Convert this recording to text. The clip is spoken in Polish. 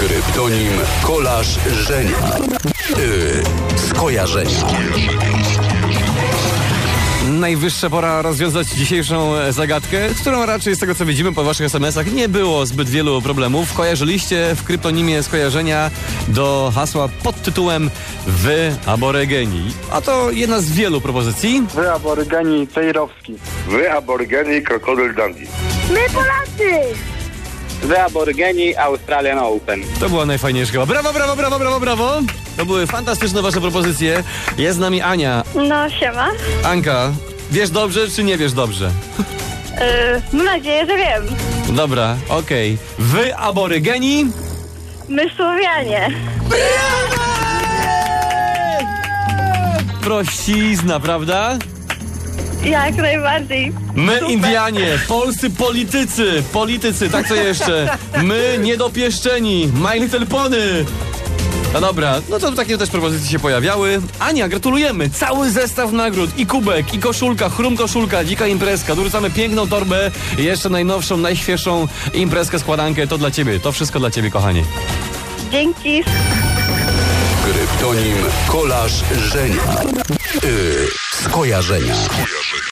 Kryptonim Kolarz Żenia. Skojarzenia. Najwyższa pora rozwiązać dzisiejszą zagadkę, z którą raczej z tego co widzimy po waszych SMS-ach nie było zbyt wielu problemów. Kojarzyliście w kryptonimie skojarzenia do hasła pod tytułem Wy aborygeni. A to jedna z wielu propozycji. Wy aborygeni Cejrowski. Wy aborygeni Krokodyl Dundee. My Polacy! Wy aborygeni Australian Open. To była najfajniejsza chyba. Brawo, brawo, brawo, brawo, brawo! To były fantastyczne wasze propozycje. Jest z nami Ania. No, siema. Anka, wiesz dobrze czy nie wiesz dobrze? Mam nadzieję, że wiem. Dobra, okej. Wy aborygeni... My Słowianie. Prościzna, prawda? Jak najbardziej. My Super. Indianie, polscy politycy, tak co jeszcze? My niedopieszczeni, My Little Pony. No dobra, no to takie też propozycje się pojawiały. Ania, gratulujemy, cały zestaw nagród, i kubek, i koszulka, chrum koszulka, dzika imprezka, dorzucamy piękną torbę i jeszcze najnowszą, najświeższą imprezkę, składankę, to dla ciebie, to wszystko dla ciebie, kochanie. Dzięki. Kryptonim Kolarz Żenia. Skojarzenia.